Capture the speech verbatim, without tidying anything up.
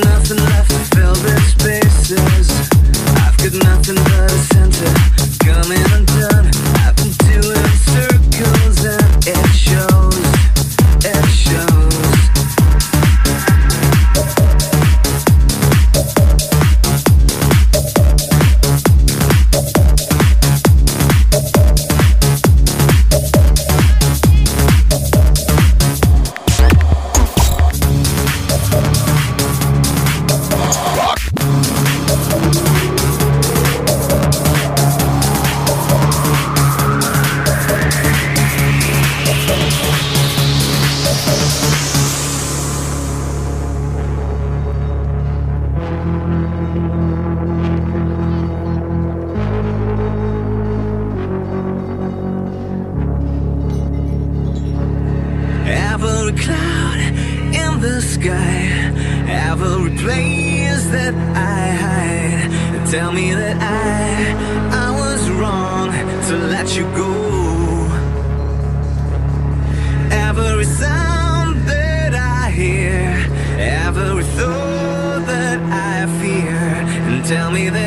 nothing left to fill the spaces. I've got nothing but a center, coming undone. I've been doing circles and it shows, it shows. Every cloud in the sky, every place that I hide, tell me that I, I was wrong to let you go. Every sound that I hear, every thought that I fear, and tell me that